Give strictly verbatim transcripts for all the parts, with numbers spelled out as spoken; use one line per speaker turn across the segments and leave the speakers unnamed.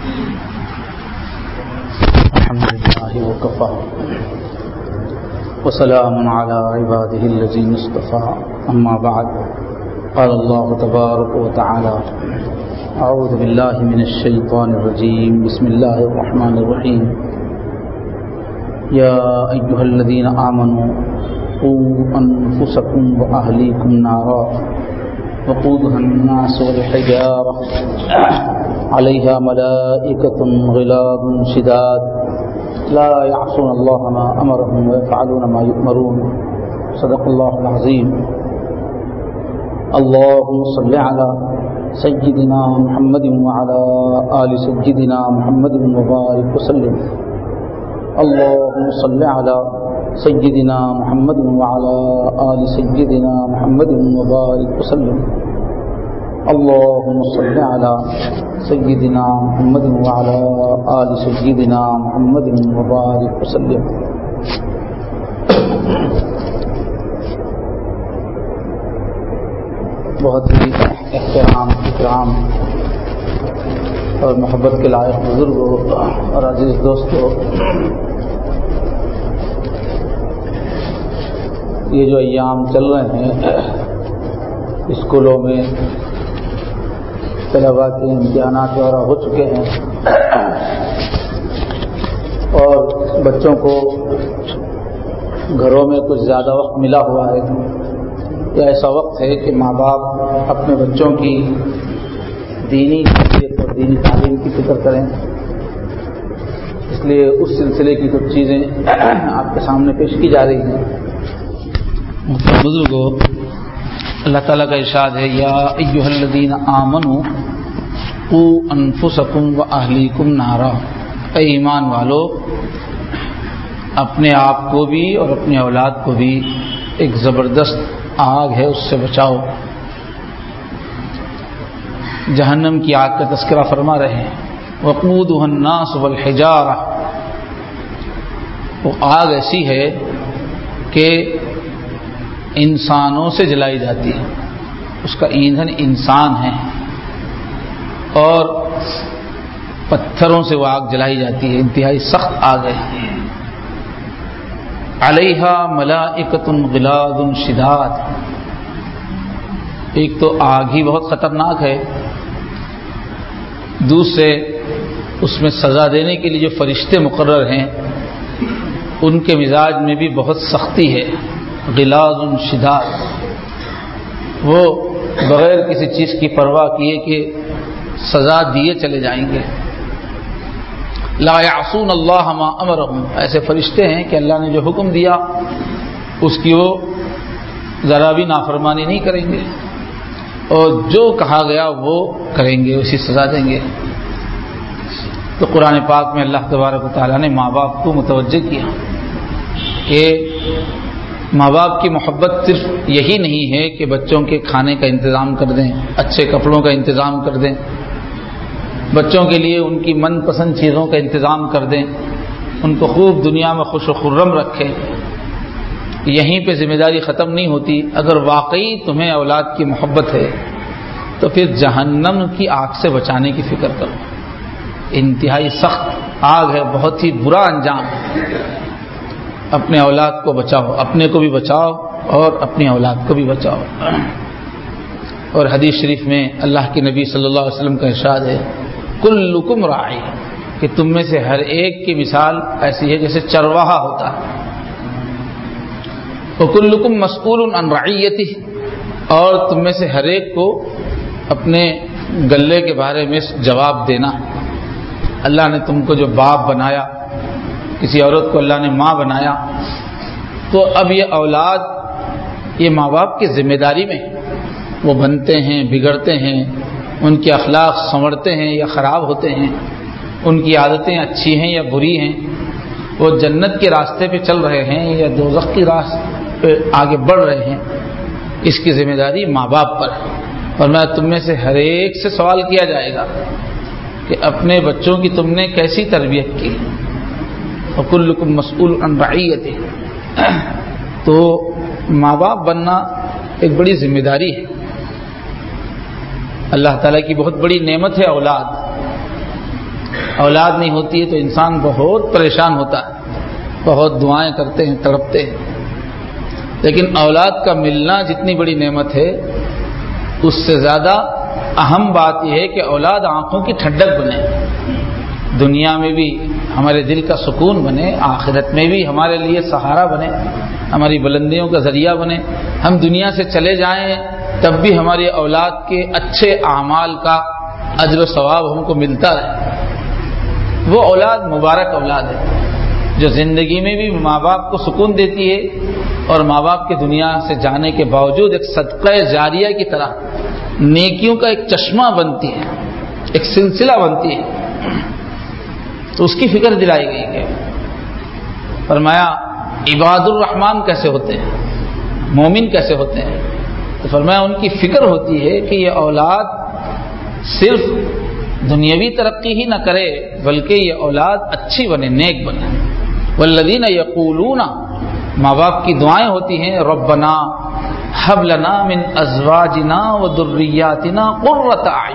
الحمد لله وكفى وسلام على عباده الذين اصطفى أما بعد قال الله تبارك وتعالى أعوذ بالله من الشيطان الرجيم بسم الله الرحمن الرحيم يا أيها الذين آمنوا قوا أنفسكم وأهليكم نارا وقودها الناس والحجارة عليها ملائكة غلاظ شداد لا يعصون الله ما أمرهم ويفعلون ما يؤمرون صدق الله العظيم اللهم صل على سيدنا محمد وعلى آل سيدنا محمد وبارك وسلم اللهم صل على سيدنا محمد وعلى آل سيدنا محمد وبارك وسلم اللهم صل على سيدنا محمد وعلى آل سيدنا محمد وبارك وسلم. بہت ہی احترام اکرام اور محبت کے لائق بزرگوں اور عزیز دوستوں، یہ جو ایام چل رہے ہیں اسکولوں میں طلباء کے امتحانات وغیرہ ہو چکے ہیں اور بچوں کو گھروں میں کچھ زیادہ وقت ملا ہوا ہے، یہ ایسا وقت ہے کہ ماں باپ اپنے بچوں کی دینی تربیت اور دینی تعلیم کی فکر کریں. اس لیے اس سلسلے کی کچھ چیزیں آپ کے سامنے پیش کی جا رہی ہیں. بزرگوں، اللہ تعالیٰ کا ارشاد ہے یا ایھا الذین آمنوا قوا انفسکم واہلیکم نارا، اے ایمان والو اپنے آپ کو بھی اور اپنی اولاد کو بھی ایک زبردست آگ ہے اس سے بچاؤ. جہنم کی آگ کا تذکرہ فرما رہے ہیں. وقودها الناس والحجارہ، وہ آگ ایسی ہے کہ انسانوں سے جلائی جاتی ہے، اس کا ایندھن انسان ہے، اور پتھروں سے وہ آگ جلائی جاتی ہے. انتہائی سخت آگ ہے. علیہا ملائکۃ غلاظ شداد، ایک تو آگ ہی بہت خطرناک ہے، دوسرے اس میں سزا دینے کے لیے جو فرشتے مقرر ہیں ان کے مزاج میں بھی بہت سختی ہے. غلاظ شداد، وہ بغیر کسی چیز کی پرواہ کیے کہ سزا دیے چلے جائیں گے. لا یعصون اللہ ما امرہم، ایسے فرشتے ہیں کہ اللہ نے جو حکم دیا اس کی وہ ذرا بھی نافرمانی نہیں کریں گے، اور جو کہا گیا وہ کریں گے، اسی سزا دیں گے. تو قرآن پاک میں اللہ تبارک و تعالیٰ نے ماں باپ کو متوجہ کیا کہ ماں باپ کی محبت صرف یہی نہیں ہے کہ بچوں کے کھانے کا انتظام کر دیں، اچھے کپڑوں کا انتظام کر دیں، بچوں کے لیے ان کی من پسند چیزوں کا انتظام کر دیں، ان کو خوب دنیا میں خوش و خرم رکھیں. یہیں پہ ذمہ داری ختم نہیں ہوتی. اگر واقعی تمہیں اولاد کی محبت ہے تو پھر جہنم کی آگ سے بچانے کی فکر کرو. انتہائی سخت آگ ہے، بہت ہی برا انجام. اپنے اولاد کو بچاؤ، اپنے کو بھی بچاؤ اور اپنی اولاد کو بھی بچاؤ. اور حدیث شریف میں اللہ کے نبی صلی اللہ علیہ وسلم کا ارشاد ہے کلکم راعی، کہ تم میں سے ہر ایک کی مثال ایسی ہے جیسے چرواہا ہوتا ہے. وکلکم مسئول عن رعیتہ، اور تم میں سے ہر ایک کو اپنے گلے کے بارے میں جواب دینا. اللہ نے تم کو جو باپ بنایا، کسی عورت کو اللہ نے ماں بنایا، تو اب یہ اولاد یہ ماں باپ کی ذمہ داری میں وہ بنتے ہیں، بگڑتے ہیں، ان کے اخلاق سنورتے ہیں یا خراب ہوتے ہیں، ان کی عادتیں اچھی ہیں یا بری ہیں، وہ جنت کے راستے پہ چل رہے ہیں یا دوزخ کی راہ پہ آگے بڑھ رہے ہیں، اس کی ذمہ داری ماں باپ پر. اور میں تم میں سے ہر ایک سے سوال کیا جائے گا کہ اپنے بچوں کی تم نے کیسی تربیت کی. وکلکم مسئول عن رعیتہ، تو ماں باپ بننا ایک بڑی ذمہ داری ہے. اللہ تعالیٰ کی بہت بڑی نعمت ہے اولاد. اولاد نہیں ہوتی ہے تو انسان بہت پریشان ہوتا ہے، بہت دعائیں کرتے ہیں، تڑپتے ہیں، لیکن اولاد کا ملنا جتنی بڑی نعمت ہے اس سے زیادہ اہم بات یہ ہے کہ اولاد آنکھوں کی ٹھنڈک بنے، دنیا میں بھی ہمارے دل کا سکون بنے، آخرت میں بھی ہمارے لیے سہارا بنے، ہماری بلندیوں کا ذریعہ بنے۔ ہم دنیا سے چلے جائیں تب بھی ہماری اولاد کے اچھے اعمال کا اجر و ثواب ہم کو ملتا رہے۔ وہ اولاد مبارک اولاد ہے جو زندگی میں بھی ماں باپ کو سکون دیتی ہے اور ماں باپ کے دنیا سے جانے کے باوجود ایک صدقہ جاریہ کی طرح نیکیوں کا ایک چشمہ بنتی ہے، ایک سلسلہ بنتی ہے، تو اس کی فکر دلائی گئی ہے۔ فرمایا عباد الرحمن کیسے ہوتے ہیں، مومن کیسے ہوتے ہیں، تو فرمایا ان کی فکر ہوتی ہے کہ یہ اولاد صرف دنیاوی ترقی ہی نہ کرے بلکہ یہ اولاد اچھی بنے، نیک بنے۔ والذین یقولون، ماں باپ کی دعائیں ہوتی ہیں، ربنا ہب لنا من ازواجنا وذریاتنا قرۃ اعین،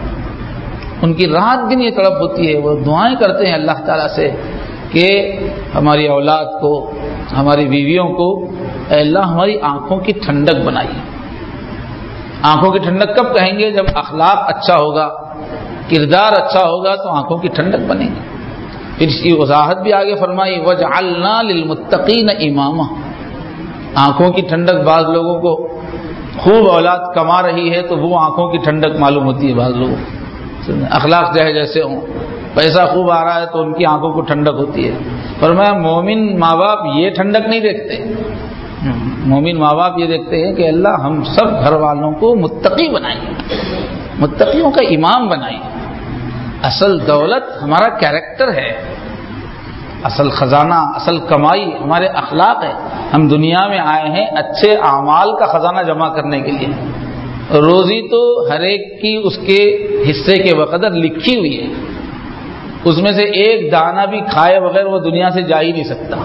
ان کی رات دن یہ طلب ہوتی ہے، وہ دعائیں کرتے ہیں اللہ تعالیٰ سے کہ ہماری اولاد کو، ہماری بیویوں کو اے اللہ ہماری آنکھوں کی ٹھنڈک بنائیے۔ آنکھوں کی ٹھنڈک کب کہیں گے؟ جب اخلاق اچھا ہوگا، کردار اچھا ہوگا تو آنکھوں کی ٹھنڈک بنے گی۔ پھر اس کی وضاحت بھی آگے فرمائی وجعلنا للمتقین اماما، آنکھوں کی ٹھنڈک بعض لوگوں کو خوب اولاد کما رہی ہے تو وہ آنکھوں کی ٹھنڈک معلوم ہوتی ہے، بعض لوگوں اخلاق چاہے جیسے ہوں، پیسہ خوب آ رہا ہے تو ان کی آنکھوں کو ٹھنڈک ہوتی ہے۔ فرمایا مومن ماں باپ یہ ٹھنڈک نہیں دیکھتے، مومن ماں باپ یہ دیکھتے ہیں کہ اللہ ہم سب گھر والوں کو متقی بنائیے، متقیوں کا امام بنائیے۔ اصل دولت ہمارا کیریکٹر ہے، اصل خزانہ، اصل کمائی ہمارے اخلاق ہے۔ ہم دنیا میں آئے ہیں اچھے اعمال کا خزانہ جمع کرنے کے لیے۔ روزی تو ہر ایک کی اس کے حصے کے بقدر لکھی ہوئی ہے، اس میں سے ایک دانہ بھی کھائے بغیر وہ دنیا سے جا ہی نہیں سکتا۔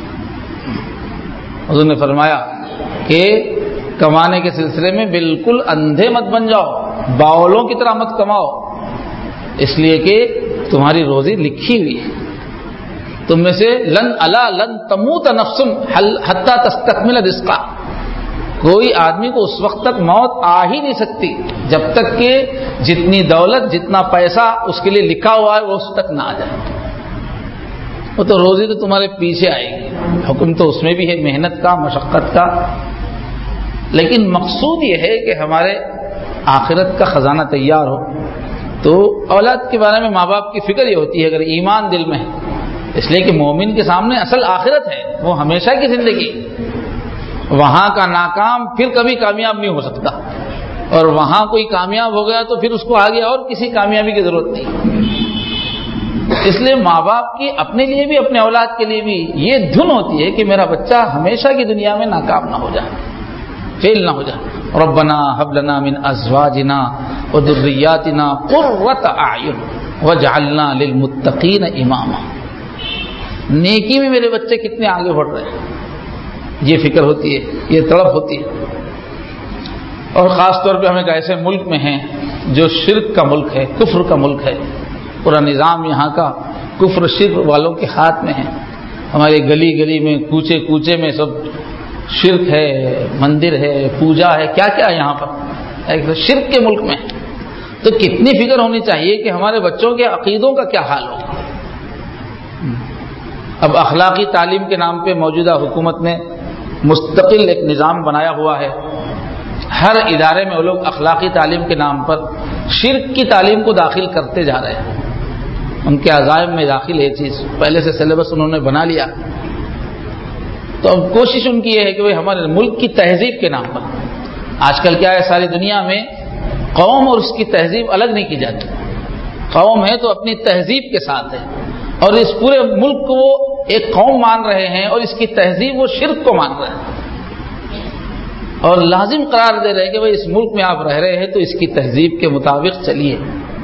حضور نے فرمایا کہ کمانے کے سلسلے میں بالکل اندھے مت بن جاؤ، باولوں کی طرح مت کماؤ، اس لیے کہ تمہاری روزی لکھی ہوئی ہے۔ تم میں سے لن الا لن تموت نفس حتی تستکمل رزقا، کوئی آدمی کو اس وقت تک موت آ ہی نہیں سکتی جب تک کہ جتنی دولت، جتنا پیسہ اس کے لیے لکھا ہوا ہے وہ اس تک نہ آ جائے۔ وہ تو روزی تو تمہارے پیچھے آئے گی، حکم تو اس میں بھی ہے محنت کا، مشقت کا، لیکن مقصود یہ ہے کہ ہمارے آخرت کا خزانہ تیار ہو۔ تو اولاد کے بارے میں ماں باپ کی فکر یہ ہوتی ہے اگر ایمان دل میں ہے، اس لیے کہ مومن کے سامنے اصل آخرت ہے، وہ ہمیشہ کی زندگی، وہاں کا ناکام پھر کبھی کامیاب نہیں ہو سکتا، اور وہاں کوئی کامیاب ہو گیا تو پھر اس کو آگے اور کسی کامیابی کی ضرورت نہیں۔ اس لیے ماں باپ کی اپنے لیے بھی، اپنے اولاد کے لیے بھی یہ دھن ہوتی ہے کہ میرا بچہ ہمیشہ کی دنیا میں ناکام نہ ہو جائے، فیل نہ ہو جائے۔ ربنا هب لنا من ازواجنا وذرياتنا قرۃ اعین واجعلنا للمتقین اماما، نیکی میں میرے بچے کتنے آگے بڑھ رہے ہیں، یہ فکر ہوتی ہے، یہ تڑپ ہوتی ہے۔ اور خاص طور پہ ہم ایک ایسے ملک میں ہیں جو شرک کا ملک ہے، کفر کا ملک ہے، پورا نظام یہاں کا کفر شرک والوں کے ہاتھ میں ہے۔ ہمارے گلی گلی میں، کوچے کوچے میں سب شرک ہے، مندر ہے، پوجا ہے، کیا کیا ہے یہاں پر، ایک شرک کے ملک میں۔ تو کتنی فکر ہونی چاہیے کہ ہمارے بچوں کے عقیدوں کا کیا حال ہوگا۔ اب اخلاقی تعلیم کے نام پہ موجودہ حکومت نے مستقل ایک نظام بنایا ہوا ہے، ہر ادارے میں وہ لوگ اخلاقی تعلیم کے نام پر شرک کی تعلیم کو داخل کرتے جا رہے ہیں۔ ان کے عزائم میں داخل ہے چیز، پہلے سے سلیبس انہوں نے بنا لیا۔ تو اب کوشش ان کی یہ ہے کہ وہ ہمارے ملک کی تہذیب کے نام پر، آج کل کیا ہے ساری دنیا میں قوم اور اس کی تہذیب الگ نہیں کی جاتی، قوم ہے تو اپنی تہذیب کے ساتھ ہے، اور اس پورے ملک کو وہ ایک قوم مان رہے ہیں اور اس کی تہذیب وہ شرک کو مان رہے ہیں، اور لازم قرار دے رہے ہیں کہ بھئی اس ملک میں آپ رہ رہے ہیں تو اس کی تہذیب کے مطابق چلیے۔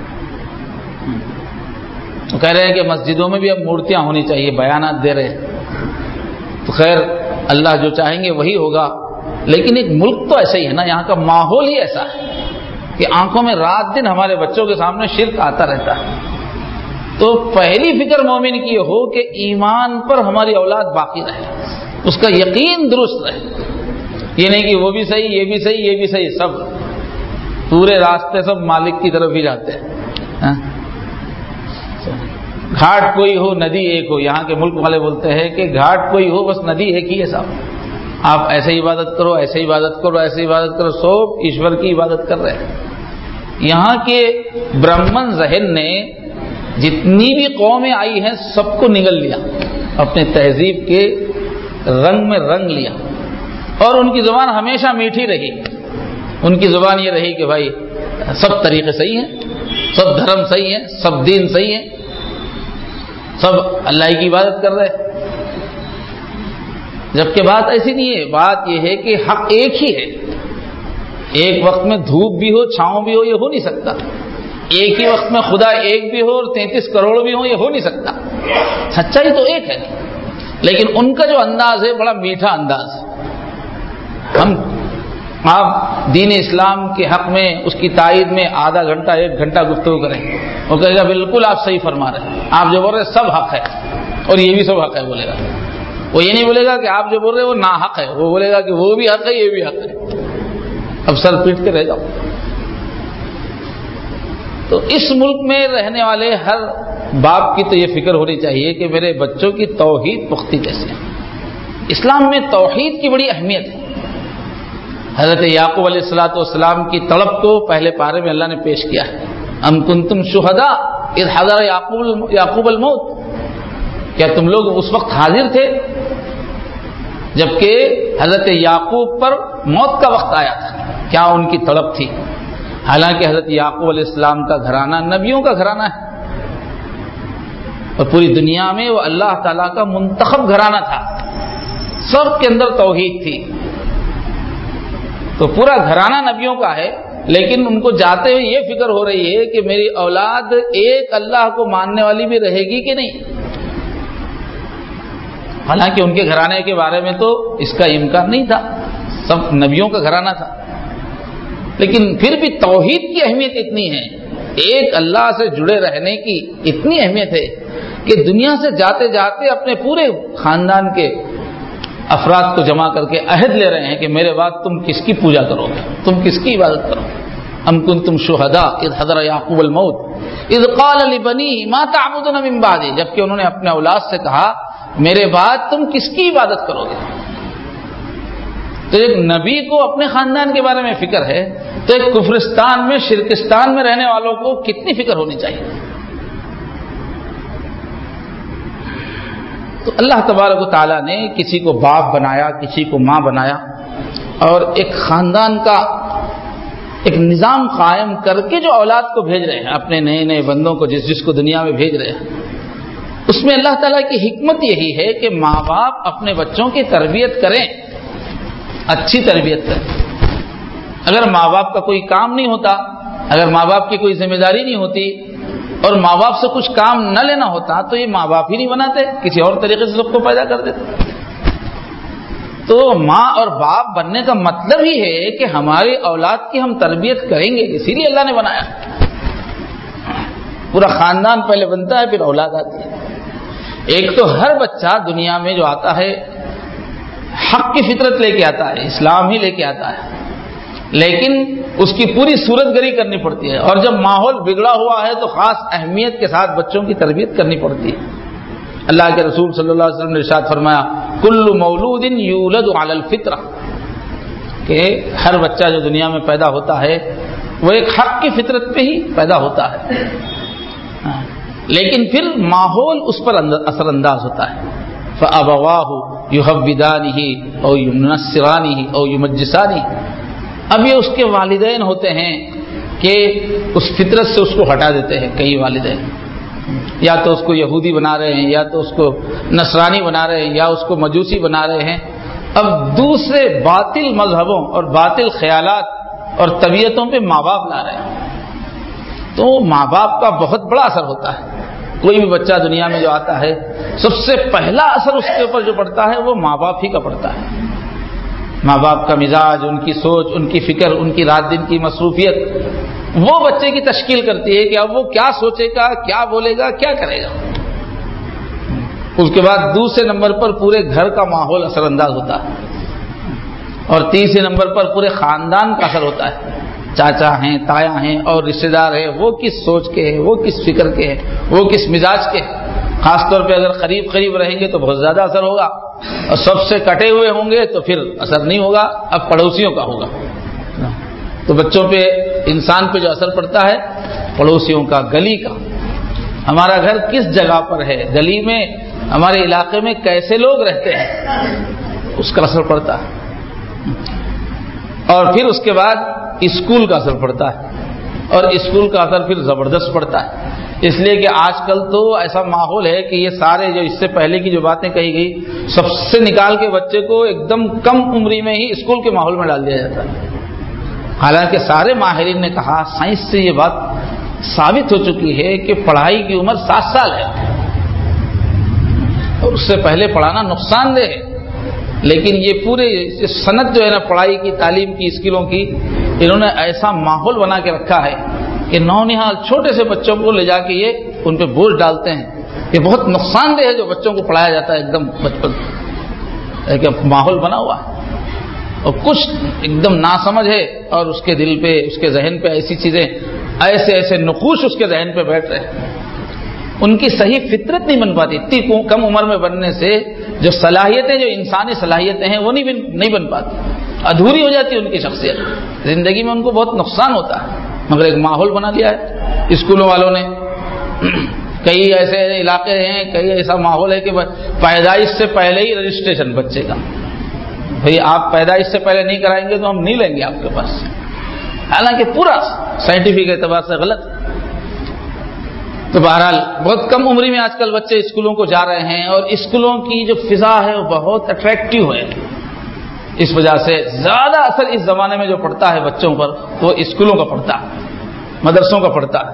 تو کہہ رہے ہیں کہ مسجدوں میں بھی اب مورتیاں ہونی چاہیے، بیانات دے رہے ہیں۔ تو خیر اللہ جو چاہیں گے وہی ہوگا، لیکن ایک ملک تو ایسا ہی ہے نا، یہاں کا ماحول ہی ایسا ہے کہ آنکھوں میں رات دن ہمارے بچوں کے سامنے شرک آتا رہتا ہے۔ تو پہلی فکر مومن کی ہو کہ ایمان پر ہماری اولاد باقی رہے، اس کا یقین درست رہے، یہ نہیں کہ وہ بھی صحیح، یہ بھی صحیح، یہ بھی صحیح، سب پورے راستے سب مالک کی طرف ہی جاتے ہیں. گھاٹ کوئی ہو ندی ایک ہو، یہاں کے ملک والے بولتے ہیں کہ گھاٹ کوئی ہو بس ندی ایک ہی ہے صاحب. آپ ایسے عبادت کرو، ایسے عبادت کرو، ایسے عبادت کرو، سب ایشور کی عبادت کر رہے ہیں. یہاں کے برہمن ذہن نے جتنی بھی قومیں آئی ہیں سب کو نگل لیا، اپنے تہذیب کے رنگ میں رنگ لیا، اور ان کی زبان ہمیشہ میٹھی رہی. ان کی زبان یہ رہی کہ بھائی سب طریقے صحیح ہیں، سب دھرم صحیح ہیں، سب دین صحیح ہیں، سب اللہ کی عبادت کر رہے ہیں. جبکہ بات ایسی نہیں ہے، بات یہ ہے کہ حق ایک ہی ہے. ایک وقت میں دھوپ بھی ہو، چھاؤں بھی ہو، یہ ہو نہیں سکتا. ایک ہی وقت میں خدا ایک بھی ہو اور تینتیس کروڑ بھی ہو، یہ ہو نہیں سکتا. سچائی تو ایک ہے، لیکن ان کا جو انداز ہے بڑا میٹھا انداز. ہم آپ دین اسلام کے حق میں اس کی تائید میں آدھا گھنٹہ ایک گھنٹہ گفتگو کریں، وہ کہے گا بالکل آپ صحیح فرما رہے ہیں، آپ جو بول رہے ہیں سب حق ہے اور یہ بھی سب حق ہے بولے گا. وہ یہ نہیں بولے گا کہ آپ جو بول رہے ہیں وہ ناحق ہے، وہ بولے گا کہ وہ بھی حق ہے یہ بھی حق ہے. اب سر پیٹ کے رہ جاؤ. تو اس ملک میں رہنے والے ہر باپ کی تو یہ فکر ہونی چاہیے کہ میرے بچوں کی توحید پختی کیسے ہے. اسلام میں توحید کی بڑی اہمیت ہے. حضرت یعقوب علیہ الصلوۃ والسلام کی تڑپ کو پہلے پارے میں اللہ نے پیش کیا ہے. ام کنتم شہداء اذ حضر یعقوب یعقوب الموت، کیا تم لوگ اس وقت حاضر تھے جبکہ حضرت یعقوب پر موت کا وقت آیا تھا؟ کیا ان کی تڑپ تھی؟ حالانکہ حضرت یعقوب علیہ السلام کا گھرانہ نبیوں کا گھرانہ ہے، اور پوری دنیا میں وہ اللہ تعالیٰ کا منتخب گھرانہ تھا، سب کے اندر توحید تھی. تو پورا گھرانہ نبیوں کا ہے، لیکن ان کو جاتے ہوئے یہ فکر ہو رہی ہے کہ میری اولاد ایک اللہ کو ماننے والی بھی رہے گی کہ نہیں. حالانکہ ان کے گھرانے کے بارے میں تو اس کا امکان نہیں تھا، سب نبیوں کا گھرانہ تھا، لیکن پھر بھی توحید کی اہمیت اتنی ہے، ایک اللہ سے جڑے رہنے کی اتنی اہمیت ہے کہ دنیا سے جاتے جاتے اپنے پورے خاندان کے افراد کو جمع کر کے عہد لے رہے ہیں کہ میرے بعد تم کس کی پوجا کرو گے، تم کس کی عبادت کرو گے. ام کنتم شہداء اذ حضر یعقوب الموت اذ قال لبنیہ ما تعبدون من بعدی، جبکہ انہوں نے اپنے اولاد سے کہا میرے بعد تم کس کی عبادت کرو گے. تو ایک نبی کو اپنے خاندان کے بارے میں فکر ہے، تو ایک کفرستان میں شرکستان میں رہنے والوں کو کتنی فکر ہونی چاہیے. تو اللہ تبارک و تعالیٰ نے کسی کو باپ بنایا، کسی کو ماں بنایا، اور ایک خاندان کا ایک نظام قائم کر کے جو اولاد کو بھیج رہے ہیں، اپنے نئے نئے بندوں کو جس جس کو دنیا میں بھیج رہے ہیں، اس میں اللہ تعالیٰ کی حکمت یہی ہے کہ ماں باپ اپنے بچوں کی تربیت کریں، اچھی تربیت کریں. اگر ماں باپ کا کوئی کام نہیں ہوتا، اگر ماں باپ کی کوئی ذمہ داری نہیں ہوتی اور ماں باپ سے کچھ کام نہ لینا ہوتا تو یہ ماں باپ ہی نہیں بناتے، کسی اور طریقے سے سب کو پیدا کر دیتے. تو ماں اور باپ بننے کا مطلب ہی ہے کہ ہماری اولاد کی ہم تربیت کریں گے، اسی لیے اللہ نے بنایا. پورا خاندان پہلے بنتا ہے پھر اولاد آتی ہے. ایک تو ہر بچہ دنیا میں جو آتا ہے حق کی فطرت لے کے آتا ہے، اسلام ہی لے کے آتا ہے، لیکن اس کی پوری صورت گری کرنی پڑتی ہے، اور جب ماحول بگڑا ہوا ہے تو خاص اہمیت کے ساتھ بچوں کی تربیت کرنی پڑتی ہے. اللہ کے رسول صلی اللہ علیہ وسلم نے ارشاد فرمایا کل مولود یولد علی الفطرہ، کہ ہر بچہ جو دنیا میں پیدا ہوتا ہے وہ ایک حق کی فطرت پہ ہی پیدا ہوتا ہے، لیکن پھر ماحول اس پر اثر انداز ہوتا ہے. فأبواہ یحودانہ او ینصرانہ او یمجسانہ، اب یہ اس کے والدین ہوتے ہیں کہ اس فطرت سے اس کو ہٹا دیتے ہیں. کئی والدین یا تو اس کو یہودی بنا رہے ہیں، یا تو اس کو نصرانی بنا رہے ہیں، یا اس کو مجوسی بنا رہے ہیں. اب دوسرے باطل مذہبوں اور باطل خیالات اور طبیعتوں پہ ماں باپ لا رہے ہیں. تو ماں باپ کا بہت بڑا اثر ہوتا ہے. کوئی بھی بچہ دنیا میں جو آتا ہے سب سے پہلا اثر اس کے اوپر جو پڑتا ہے وہ ماں باپ ہی کا پڑتا ہے. ماں باپ کا مزاج، ان کی سوچ، ان کی فکر، ان کی رات دن کی مصروفیت، وہ بچے کی تشکیل کرتی ہے کہ اب وہ کیا سوچے گا، کیا بولے گا، کیا کرے گا۔ اس کے بعد دوسرے نمبر پر پورے گھر کا ماحول اثر انداز ہوتا ہے، اور تیسرے نمبر پر پورے خاندان کا اثر ہوتا ہے۔ چاچا ہیں، تایا ہیں اور رشتے دار ہیں، وہ کس سوچ کے ہیں، وہ کس فکر کے ہیں، وہ کس مزاج کے ہیں۔ خاص طور پہ اگر قریب قریب رہیں گے تو بہت زیادہ اثر ہوگا، اور سب سے کٹے ہوئے ہوں گے تو پھر اثر نہیں ہوگا، اب پڑوسیوں کا ہوگا۔ تو بچوں پہ، انسان پہ جو اثر پڑتا ہے پڑوسیوں کا، گلی کا، ہمارا گھر کس جگہ پر ہے، گلی میں ہمارے علاقے میں کیسے لوگ رہتے ہیں، اس کا اثر پڑتا ہے۔ اور پھر اس کے بعد اسکول کا اثر پڑتا ہے، اور اسکول کا اثر پھر زبردست پڑتا ہے، اس لیے کہ آج کل تو ایسا ماحول ہے کہ یہ سارے جو اس سے پہلے کی جو باتیں کہی گئی سب سے نکال کے بچے کو ایک دم کم عمری میں ہی اسکول کے ماحول میں ڈال دیا جاتا ہے۔ حالانکہ سارے ماہرین نے کہا، سائنس سے یہ بات ثابت ہو چکی ہے کہ پڑھائی کی عمر سات سال ہے، اور اس سے پہلے پڑھانا نقصان دہ ہے، لیکن یہ پورے صنعت جو ہے نا پڑھائی کی، تعلیم کی، اسکلوں کی، انہوں نے ایسا ماحول بنا کے رکھا ہے کہ نونہال چھوٹے سے بچوں کو لے جا کے یہ ان پہ بوجھ ڈالتے ہیں۔ یہ بہت نقصان دہ ہے جو بچوں کو پڑھایا جاتا ہے ایک دم بچپن، ایک ماحول بنا ہوا ہے، اور کچھ ایک دم ناسمجھ ہے، اور اس کے دل پہ، اس کے ذہن پہ ایسی چیزیں، ایسے ایسے نقوش اس کے ذہن پہ بیٹھ رہے ہیں، ان کی صحیح فطرت نہیں بن پاتی۔ اتنی کم عمر میں بننے سے جو صلاحیتیں، جو انسانی صلاحیتیں ہیں وہ نہیں بن نہیں بن پاتی، ادھوری ہو جاتی ہے ان کی شخصیت، زندگی میں ان کو بہت نقصان ہوتا ہے۔ مگر ایک ماحول بنا لیا ہے اسکولوں والوں نے، کئی ایسے علاقے ہیں، کئی ایسا ماحول ہے کہ پیدائش سے پہلے ہی رجسٹریشن بچے کا، بھئی آپ پیدائش سے پہلے نہیں کرائیں گے تو ہم نہیں لیں گے آپ کے پاس، حالانکہ پورا سائنٹیفک اعتبار سے غلط۔ تو بہرحال بہت کم عمری میں آج کل بچے اسکولوں کو جا رہے ہیں، اور اسکولوں کی جو فضا ہے وہ بہت اٹریکٹیو ہے، اس وجہ سے زیادہ اثر اس زمانے میں جو پڑتا ہے بچوں پر وہ اسکولوں کا پڑتا ہے، مدرسوں کا پڑتا ہے۔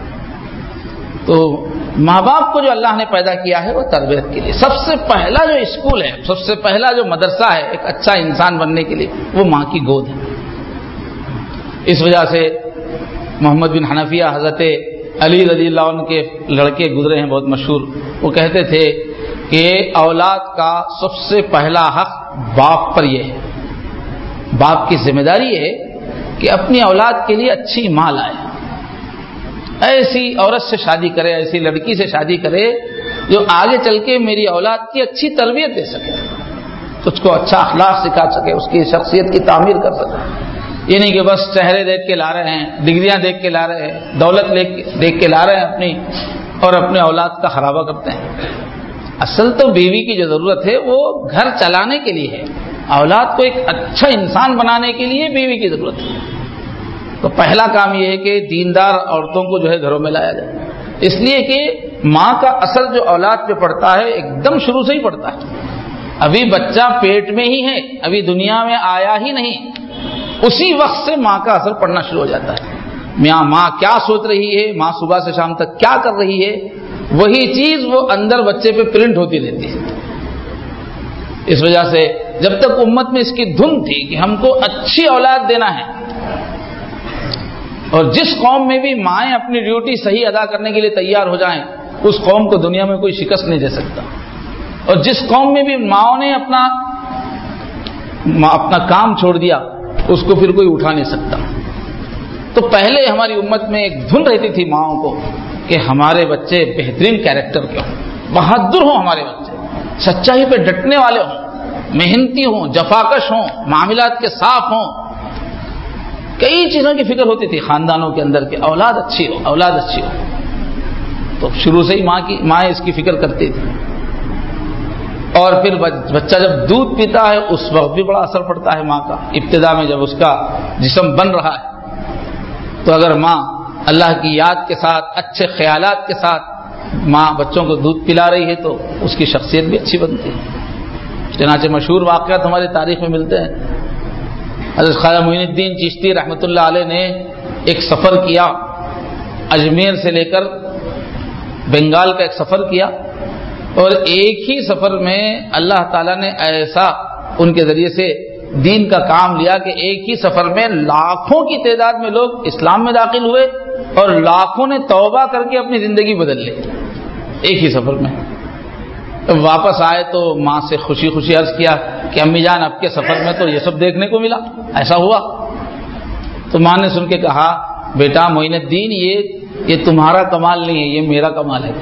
تو ماں باپ کو جو اللہ نے پیدا کیا ہے وہ تربیت کے لیے، سب سے پہلا جو اسکول ہے، سب سے پہلا جو مدرسہ ہے ایک اچھا انسان بننے کے لیے، وہ ماں کی گود ہے۔ اس وجہ سے محمد بن حنفیہ، حضرت علی رضی اللہ عنہ کے لڑکے گزرے ہیں بہت مشہور، وہ کہتے تھے کہ اولاد کا سب سے پہلا حق باپ پر یہ ہے، باپ کی ذمہ داری ہے کہ اپنی اولاد کے لیے اچھی ماں لائے، ایسی عورت سے شادی کرے، ایسی لڑکی سے شادی کرے جو آگے چل کے میری اولاد کی اچھی تربیت دے سکے، اس کو اچھا اخلاق سکھا سکے، اس کی شخصیت کی تعمیر کر سکے۔ یہ نہیں کہ بس چہرے دیکھ کے لا رہے ہیں، ڈگریاں دیکھ کے لا رہے ہیں، دولت دیکھ کے لا رہے ہیں اپنی، اور اپنے اولاد کا خرابہ کرتے ہیں۔ اصل تو بیوی کی جو ضرورت ہے وہ گھر چلانے کے لیے ہے، اولاد کو ایک اچھا انسان بنانے کے لیے بیوی کی ضرورت ہے۔ تو پہلا کام یہ ہے کہ دیندار عورتوں کو جو ہے گھروں میں لایا جائے، اس لیے کہ ماں کا اثر جو اولاد پہ پڑتا ہے ایک دم شروع سے ہی پڑتا ہے، ابھی بچہ پیٹ میں ہی ہے، ابھی دنیا میں آیا ہی نہیں، اسی وقت سے ماں کا اثر پڑنا شروع ہو جاتا ہے۔ میاں ماں کیا سوچ رہی ہے، ماں صبح سے شام تک کیا کر رہی ہے، وہی چیز وہ اندر بچے پہ پرنٹ ہوتی رہتی ہے۔ اس وجہ سے جب تک امت میں اس کی دھن تھی کہ ہم کو اچھی اولاد دینا ہے، اور جس قوم میں بھی مائیں اپنی ڈیوٹی صحیح ادا کرنے کے لیے تیار ہو جائیں اس قوم کو دنیا میں کوئی شکست نہیں دے سکتا، اور جس قوم میں بھی ماؤں نے اپنا اپنا کام چھوڑ دیا اس کو پھر کوئی اٹھا نہیں سکتا۔ تو پہلے ہماری امت میں ایک دھن رہتی تھی ماؤں کو کہ ہمارے بچے بہترین کیریکٹر کے ہوں، بہادر ہوں، ہمارے بچے سچائی پہ ڈٹنے والے ہوں، محنتی ہوں، جفاکش ہوں، معاملات کے صاف ہوں، کئی چیزوں کی فکر ہوتی تھی خاندانوں کے اندر کہ اولاد اچھی ہو، اولاد اچھی ہو۔ تو شروع سے ہی ماں کی ماں اس کی فکر کرتی تھی، اور پھر بچہ جب دودھ پیتا ہے اس وقت بھی بڑا اثر پڑتا ہے ماں کا، ابتدا میں جب اس کا جسم بن رہا ہے تو اگر ماں اللہ کی یاد کے ساتھ، اچھے خیالات کے ساتھ ماں بچوں کو دودھ پلا رہی ہے تو اس کی شخصیت بھی اچھی بنتی ہے۔ چنانچہ مشہور واقعات ہماری تاریخ میں ملتے ہیں۔ حضرت خواجہ معین الدین چشتی رحمۃ اللہ علیہ نے ایک سفر کیا، اجمیر سے لے کر بنگال کا ایک سفر کیا، اور ایک ہی سفر میں اللہ تعالیٰ نے ایسا ان کے ذریعے سے دین کا کام لیا کہ ایک ہی سفر میں لاکھوں کی تعداد میں لوگ اسلام میں داخل ہوئے اور لاکھوں نے توبہ کر کے اپنی زندگی بدل لی ایک ہی سفر میں. واپس آئے تو ماں سے خوشی خوشی عرض کیا کہ امی جان اب کے سفر میں تو یہ سب دیکھنے کو ملا, ایسا ہوا؟ تو ماں نے سن کے کہا بیٹا معین الدین یہ یہ تمہارا کمال نہیں ہے, یہ میرا کمال ہے.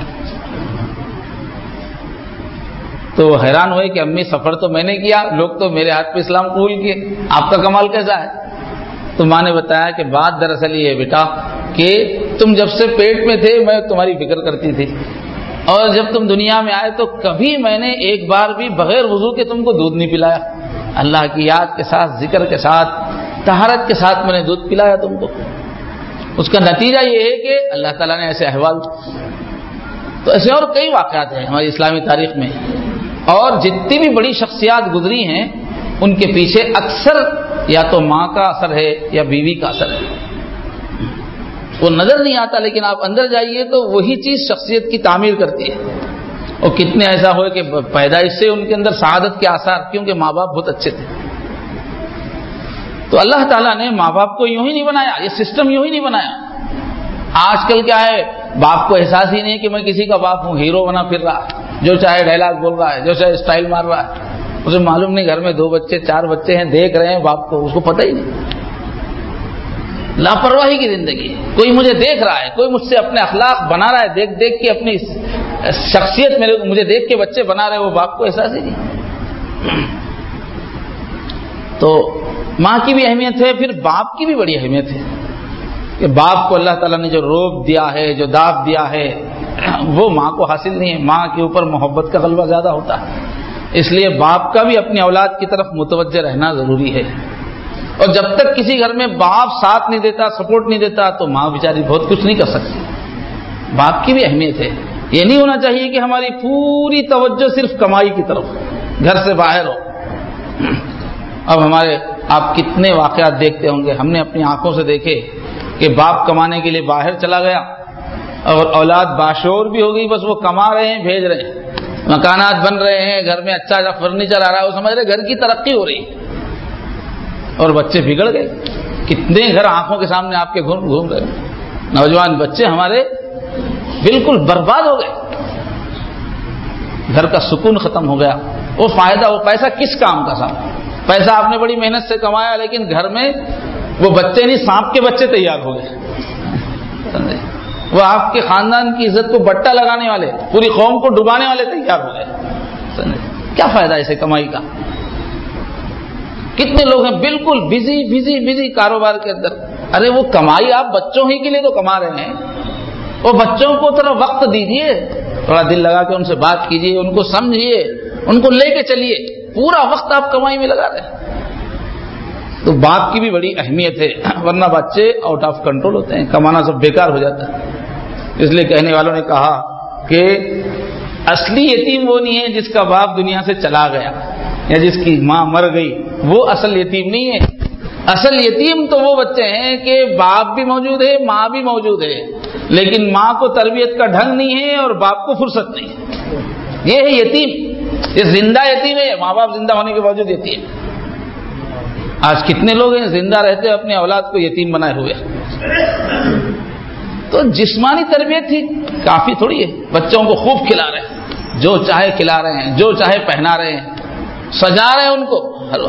تو حیران ہوئے کہ امی سفر تو میں نے کیا, لوگ تو میرے ہاتھ پہ اسلام قبول کیے, آپ کا کمال کیسا ہے؟ تو ماں نے بتایا کہ بات دراصل یہ ہے بیٹا کہ تم جب سے پیٹ میں تھے میں تمہاری فکر کرتی تھی, اور جب تم دنیا میں آئے تو کبھی میں نے ایک بار بھی بغیر وضو کے تم کو دودھ نہیں پلایا. اللہ کی یاد کے ساتھ, ذکر کے ساتھ, طہارت کے ساتھ میں نے دودھ پلایا تم کو. اس کا نتیجہ یہ ہے کہ اللہ تعالیٰ نے ایسے احوال. تو ایسے اور کئی واقعات ہیں ہماری اسلامی تاریخ میں, اور جتنی بھی بڑی شخصیات گزری ہیں ان کے پیچھے اکثر یا تو ماں کا اثر ہے یا بیوی کا اثر ہے. وہ نظر نہیں آتا لیکن آپ اندر جائیے تو وہی چیز شخصیت کی تعمیر کرتی ہے. اور کتنے ایسا ہوئے کہ پیدائش سے ان کے اندر سعادت کے آثار, کیونکہ ماں باپ بہت اچھے تھے. تو اللہ تعالیٰ نے ماں باپ کو یوں ہی نہیں بنایا, یہ سسٹم یوں ہی نہیں بنایا. آج کل کیا ہے, باپ کو احساس ہی نہیں کہ میں کسی کا باپ ہوں, ہیرو بنا پھر رہا, جو چاہے ڈائلاگ بول رہا ہے, جو چاہے اسٹائل مار رہا ہے. اسے معلوم نہیں گھر میں دو بچے چار بچے ہیں, دیکھ رہے ہیں باپ کو, اس کو پتہ ہی نہیں. لاپرواہی کی زندگی. کوئی مجھے دیکھ رہا ہے, کوئی مجھ سے اپنے اخلاق بنا رہا ہے, دیکھ دیکھ کے اپنی شخصیت میرے مجھے دیکھ کے بچے بنا رہے, وہ باپ کو احساس ہی نہیں. تو ماں کی بھی اہمیت ہے, پھر باپ کی بھی بڑی اہمیت ہے کہ باپ کو اللہ تعالیٰ نے جو روب دیا ہے, جو داب دیا ہے, وہ ماں کو حاصل نہیں ہے. ماں کے اوپر محبت کا غلبہ زیادہ ہوتا ہے, اس لیے باپ کا بھی اپنی اولاد کی طرف متوجہ رہنا ضروری ہے. اور جب تک کسی گھر میں باپ ساتھ نہیں دیتا, سپورٹ نہیں دیتا, تو ماں بیچاری بہت کچھ نہیں کر سکتی. باپ کی بھی اہمیت ہے. یہ نہیں ہونا چاہیے کہ ہماری پوری توجہ صرف کمائی کی طرف, گھر سے باہر ہو. اب ہمارے آپ کتنے واقعات دیکھتے ہوں گے, ہم نے اپنی آنکھوں سے دیکھے کہ باپ کمانے کے لیے باہر چلا گیا اور اولاد باشعور بھی ہو گئی, بس وہ کما رہے ہیں, بھیج رہے ہیں, مکانات بن رہے ہیں, گھر میں اچھا اچھا فرنیچر آ رہا ہے, وہ سمجھ رہے گھر کی ترقی ہو رہی ہے, اور بچے بگڑ گئے. کتنے گھر آنکھوں کے سامنے آپ کے گھوم گھوم رہے, نوجوان بچے ہمارے بالکل برباد ہو گئے. گھر کا سکون ختم ہو گیا. وہ فائدہ, وہ پیسہ کس کام کا تھا؟ پیسہ آپ نے بڑی محنت سے کمایا, لیکن گھر میں وہ بچے نہیں, سانپ کے بچے تیار ہو گئے. وہ آپ کے خاندان کی عزت کو بٹا لگانے والے, پوری قوم کو ڈبانے والے تیار ہو گئے. کیا فائدہ اسے کمائی کا؟ کتنے لوگ ہیں بالکل بزی بزی بزی کاروبار کے اندر. ارے وہ کمائی آپ بچوں ہی کے لیے تو کما رہے ہیں, وہ بچوں کو تھوڑا وقت دیجیے, تھوڑا دل لگا کے ان سے بات کیجیے, ان کو سمجھیے, ان کو لے کے چلیے. پورا وقت آپ کمائی میں لگا رہے ہیں. تو باپ کی بھی بڑی اہمیت ہے, ورنہ بچے آؤٹ آف کنٹرول ہوتے ہیں, کمانا سب بیکار ہو جاتا ہے. اس لیے کہنے والوں نے کہا کہ اصلی یتیم وہ نہیں ہے جس کا باپ دنیا سے چلا گیا یا جس کی ماں مر گئی, وہ اصل یتیم نہیں ہے. اصل یتیم تو وہ بچے ہیں کہ باپ بھی موجود ہے, ماں بھی موجود ہے, لیکن ماں کو تربیت کا ڈھنگ نہیں ہے اور باپ کو فرصت نہیں ہے. یہ ہے یتیم. یہ زندہ یتیم ہے, ماں باپ زندہ ہونے کے باوجود یتیم. آج کتنے لوگ ہیں زندہ رہتے اپنے اولاد کو یتیم بنائے ہوئے. تو جسمانی تربیت ہی کافی تھوڑی ہے. بچوں کو خوب کھلا رہے ہیں, جو چاہے کھلا رہے ہیں, جو چاہے پہنا رہے ہیں, سجا رہے ہیں ان کو, ہلو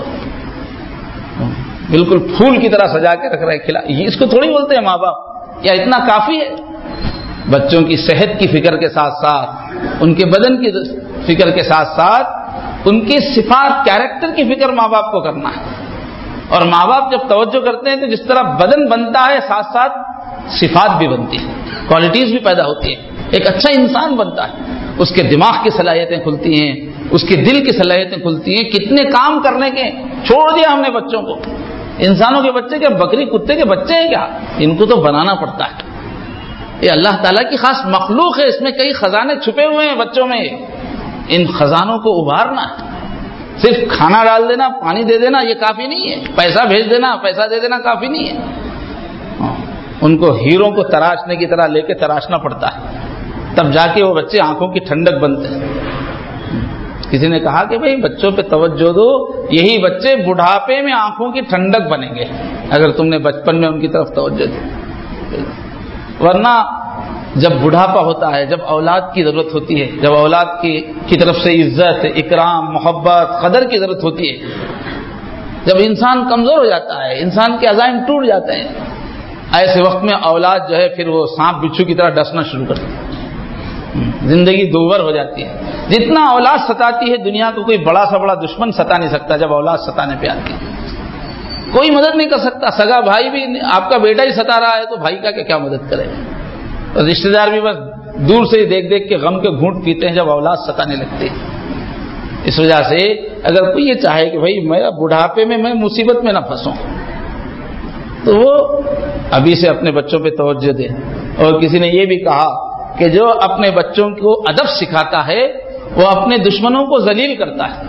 بالکل پھول کی طرح سجا کے رکھ رہے ہیں, کھلا. اس کو تھوڑی بولتے ہیں ماں باپ. یا اتنا کافی ہے؟ بچوں کی صحت کی فکر کے ساتھ ساتھ, ان کے بدن کی فکر کے ساتھ ساتھ, ان کی صفات کیریکٹر کی فکر ماں باپ کو کرنا ہے. اور ماں باپ جب توجہ کرتے ہیں تو جس طرح بدن بنتا ہے, ساتھ ساتھ صفات بھی بنتی ہیں, کوالٹیز بھی پیدا ہوتی ہیں. ایک اچھا انسان بنتا ہے, اس کے دماغ کی صلاحیتیں کھلتی ہیں, اس کے دل کی صلاحیتیں کھلتی ہیں. کتنے کام کرنے کے چھوڑ دیا ہم نے بچوں کو. انسانوں کے بچے کیا, بکری کتے کے بچے ہیں کیا؟ ان کو تو بنانا پڑتا ہے. یہ اللہ تعالیٰ کی خاص مخلوق ہے, اس میں کئی خزانے چھپے ہوئے ہیں بچوں میں. ان خزانوں کو ابھارنا ہے. صرف کھانا ڈال دینا, پانی دے دینا یہ کافی نہیں ہے, پیسہ بھیج دینا, پیسہ دے دینا کافی نہیں ہے. ان کو ہیروں کو تراشنے کی طرح لے کے تراشنا پڑتا ہے, تب جا کے وہ بچے آنکھوں کی ٹھنڈک بنتے ہیں. کسی نے کہا کہ بھئی بچوں پہ توجہ دو، یہی بچے بڑھاپے میں آنکھوں کی ٹھنڈک بنیں گے اگر تم نے بچپن میں ان کی طرف توجہ دی. ورنہ جب بڑھاپا ہوتا ہے، جب اولاد کی ضرورت ہوتی ہے، جب اولاد کی کی طرف سے عزت، اکرام، محبت، قدر کی ضرورت ہوتی ہے، جب انسان کمزور ہو جاتا ہے، انسان کے عزائم ٹوٹ جاتے ہیں، ایسے وقت میں اولاد جو ہے پھر وہ سانپ بچھو کی طرح ڈسنا شروع کرتی ہے، زندگی دوبر ہو جاتی ہے. جتنا اولاد ستاتی ہے دنیا کو کوئی بڑا سا بڑا دشمن ستا نہیں سکتا. جب اولاد ستانے پہ آتی ہے کوئی مدد نہیں کر سکتا. سگا بھائی بھی آپ کا بیٹا ہی ستا رہا ہے تو بھائی کا کیا مدد کرے. رشتے دار بھی بس دور سے ہی دیکھ دیکھ کے غم کے گھونٹ پیتے ہیں جب اولاد ستانے لگتے ہیں. اس وجہ سے اگر کوئی یہ چاہے کہ بھائی میرا بڑھاپے میں میں مصیبت میں نہ پھنسوں تو وہ ابھی سے اپنے بچوں پہ توجہ دے. اور کسی نے یہ بھی کہا کہ جو اپنے بچوں کو ادب سکھاتا ہے وہ اپنے دشمنوں کو ذلیل کرتا ہے.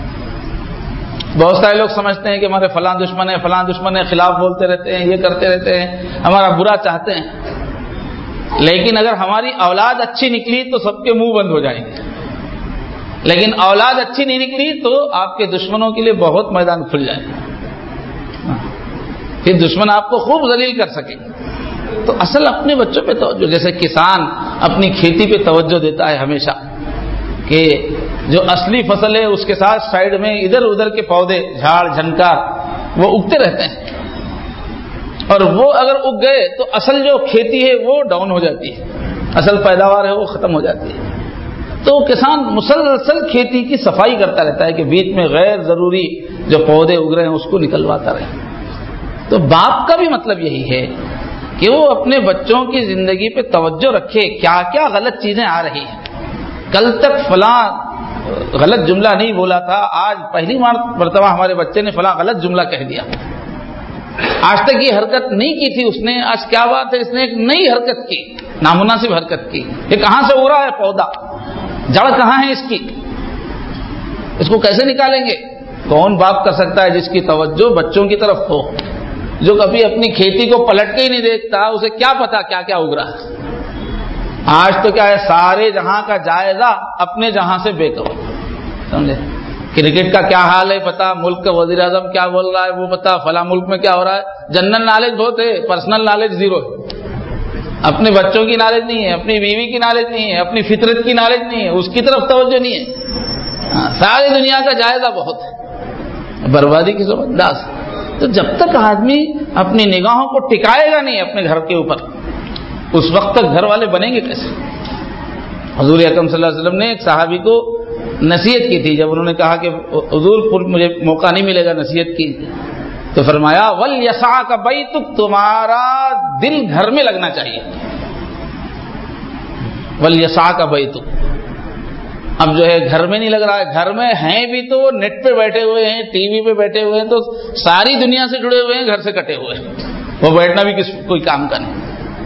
بہت سارے لوگ سمجھتے ہیں کہ ہمارے فلاں دشمن ہے فلاں دشمن ہے، خلاف بولتے رہتے ہیں، یہ کرتے رہتے ہیں، ہمارا برا چاہتے ہیں. لیکن اگر ہماری اولاد اچھی نکلی تو سب کے منہ بند ہو جائیں گے، لیکن اولاد اچھی نہیں نکلی تو آپ کے دشمنوں کے لیے بہت میدان کھل جائے گا، پھر دشمن آپ کو خوب ذلیل کر سکے. تو اصل اپنے بچوں پہ توجہ، جیسے کسان اپنی کھیتی پہ توجہ دیتا ہے ہمیشہ کہ جو اصلی فصل ہے اس کے ساتھ سائیڈ میں ادھر ادھر کے پودے، جھاڑ جھنکار وہ اگتے رہتے ہیں، اور وہ اگر اگ گئے تو اصل جو کھیتی ہے وہ ڈاؤن ہو جاتی ہے، اصل پیداوار ہے وہ ختم ہو جاتی ہے. تو کسان مسلسل کھیتی کی صفائی کرتا رہتا ہے کہ بیچ میں غیر ضروری جو پودے اگ رہے ہیں اس کو نکلواتا رہے. تو باپ کا بھی مطلب یہی ہے کہ وہ اپنے بچوں کی زندگی پہ توجہ رکھے، کیا کیا غلط چیزیں آ رہی ہیں. کل تک فلاں غلط جملہ نہیں بولا تھا، آج پہلی مرتبہ ہمارے بچے نے فلاں غلط جملہ کہہ دیا. آج تک یہ حرکت نہیں کی تھی اس نے، آج کیا بات ہے اس نے ایک نئی حرکت کی، نامناسب حرکت کی. یہ کہاں سے ہو رہا ہے پودا، جڑ کہاں ہے اس کی، اس کو کیسے نکالیں گے؟ کون باپ کر سکتا ہے جس کی توجہ بچوں کی طرف ہو، جو کبھی اپنی کھیتی کو پلٹ کے ہی نہیں دیکھتا، اسے کیا پتا کیا کیا اگ رہا ہے. آج تو کیا ہے، سارے جہاں کا جائزہ اپنے جہاں سے بے خبر. سمجھے؟ کرکٹ کا کیا حال ہے پتا، ملک کا وزیر اعظم کیا بول رہا ہے وہ پتا، فلاں ملک میں کیا ہو رہا ہے. جنرل نالج بہت ہے، پرسنل نالج زیرو ہے. اپنے بچوں کی نالج نہیں ہے، اپنی بیوی کی نالج نہیں ہے، اپنی فطرت کی نالج نہیں ہے، اس کی طرف توجہ نہیں ہے. ساری دنیا کا جائزہ بہت ہے، بربادی کی زبرداز. تو جب تک آدمی اپنی نگاہوں کو ٹکائے گا نہیں اپنے گھر کے اوپر، اس وقت تک گھر والے بنیں گے کیسے؟ حضور اکرم صلی اللہ علیہ وسلم نے ایک صحابی کو نصیحت کی تھی. جب انہوں نے کہا کہ حضور مجھے موقع نہیں ملے گا نصیحت کی، تو فرمایا وَلْيَسَعَكَ بَيْتُكَ، تمہارا دل گھر میں لگنا چاہیے. وَلْيَسَعَكَ بَيْتُكَ، اب جو ہے گھر میں نہیں لگ رہا ہے، گھر میں ہیں بھی تو نیٹ پہ بیٹھے ہوئے ہیں، ٹی وی پہ بیٹھے ہوئے ہیں، تو ساری دنیا سے جڑے ہوئے ہیں، گھر سے کٹے ہوئے ہیں. وہ بیٹھنا بھی کس کوئی کام کا نہیں.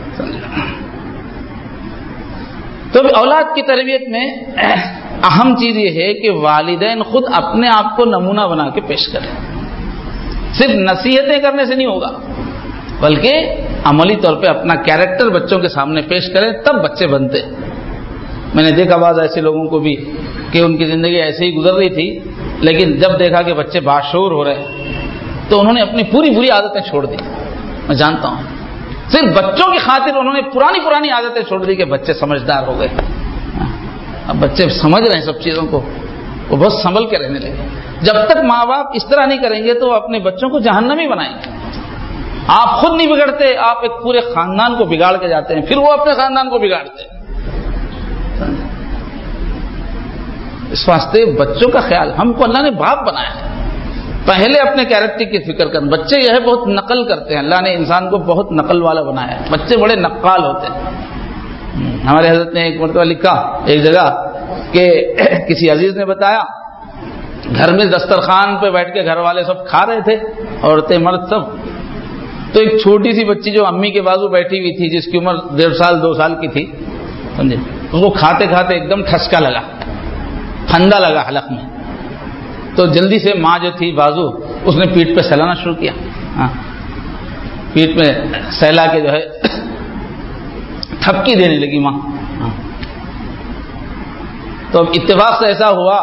تو اولاد کی تربیت میں اہم چیز یہ ہے کہ والدین خود اپنے آپ کو نمونہ بنا کے پیش کریں. صرف نصیحتیں کرنے سے نہیں ہوگا، بلکہ عملی طور پہ اپنا کیریکٹر بچوں کے سامنے پیش کریں، تب بچے بنتے. میں نے دیکھا بعض ایسے لوگوں کو بھی کہ ان کی زندگی ایسے ہی گزر رہی تھی، لیکن جب دیکھا کہ بچے باشعور ہو رہے تو انہوں نے اپنی پوری بری عادتیں چھوڑ دی. میں جانتا ہوں صرف بچوں کی خاطر انہوں نے پرانی پرانی عادتیں چھوڑ دی کہ بچے سمجھدار ہو گئے. اب بچے سمجھ رہے ہیں سب چیزوں کو، وہ بہت سنبھل کے رہنے لگے. جب تک ماں باپ اس طرح نہیں کریں گے تو وہ اپنے بچوں کو جہنمی بنائیں گے. آپ خود نہیں بگڑتے، آپ ایک پورے خاندان کو بگاڑ کے جاتے ہیں، پھر وہ اپنے خاندان کو بگاڑتے ہیں. اس واسطے بچوں کا خیال، ہم کو اللہ نے باپ بنایا ہے، پہلے اپنے کیریکٹر کی فکر کریں. بچے یہ ہے بہت نقل کرتے ہیں، اللہ نے انسان کو بہت نقل والا بنایا ہے. بچے بڑے نقال ہوتے ہیں. ہمارے حضرت نے ایک مرتبہ لکھا ایک جگہ کہ کسی عزیز نے بتایا گھر میں دسترخوان پہ بیٹھ کے گھر والے سب کھا رہے تھے، عورتیں مرد سب، تو ایک چھوٹی سی بچی جو امی کے بازو بیٹھی ہوئی تھی، جس کی عمر ڈیڑھ سال دو سال کی تھی، سمجھے، اس کو کھاتے کھاتے ایک دم ٹھسکا لگا، پھندا لگا حلق میں. تو جلدی سے ماں جو تھی بازو، اس نے پیٹھ پہ سہلانا شروع کیا. ہاں پیٹھ میں سہلا کے جو ہے تھپکی دینے لگی ماں. تو اب اتفاق سے ایسا ہوا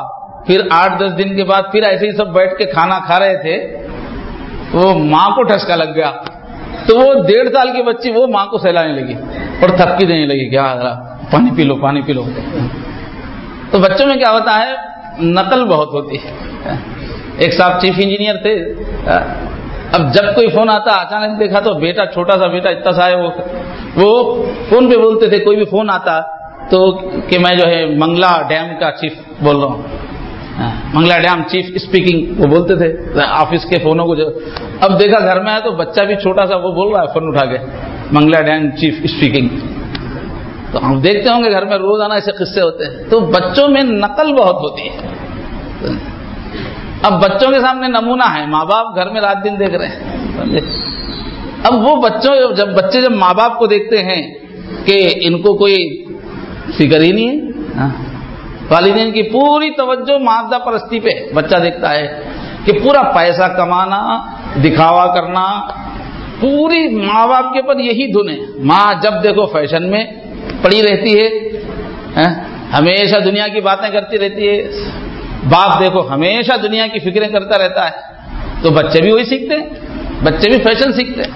پھر آٹھ دس دن کے بعد پھر ایسے ہی سب بیٹھ کے کھانا کھا رہے تھے، وہ ماں کو ٹھسکا لگ گیا، تو وہ ڈیڑھ سال کی بچی وہ ماں کو سہلانے لگی اور تھپکی دینے لگی، کیا پانی پی لو پانی پی لو۔ تو بچوں میں کیا ہوتا ہے، نقل بہت ہوتی ہے۔ ایک صاحب چیف انجینئر تھے، اب جب کوئی فون آتا اچانک دیکھا تو بیٹا، چھوٹا سا بیٹا اتنا سا ہے، وہ وہ فون پہ بولتے تھے، کوئی بھی فون آتا تو کہ میں جو ہے منگلا ڈیم کا چیف بول رہا ہوں، منگلا ڈیم چیف اسپیکنگ، وہ بولتے تھے آفس کے فونوں کو۔ جو اب دیکھا گھر میں آیا تو بچہ بھی چھوٹا سا وہ بول رہا ہے فون اٹھا کے، منگلا ڈیم چیف اسپیکنگ۔ تو ہم دیکھتے ہوں گے گھر میں روزانہ ایسے قصے ہوتے ہیں۔ تو بچوں میں نقل بہت ہوتی ہے۔ اب بچوں کے سامنے نمونہ ہے، ماں باپ گھر میں رات دن دیکھ رہے ہیں۔ اب وہ بچوں جب بچے جب ماں باپ کو دیکھتے ہیں کہ ان کو کوئی فکر ہی نہیں ہے، والدین کی پوری توجہ مادہ پرستی پہ بچہ دیکھتا ہے کہ پورا پیسہ کمانا، دکھاوا کرنا، پوری ماں باپ کے اوپر یہی دھن ہے۔ ماں جب دیکھو فیشن میں پڑی رہتی ہے، ہمیشہ دنیا کی باتیں کرتی رہتی ہے، باپ دیکھو ہمیشہ دنیا کی فکریں کرتا رہتا ہے، تو بچے بھی وہی سیکھتے ہیں، بچے بھی فیشن سیکھتے ہیں۔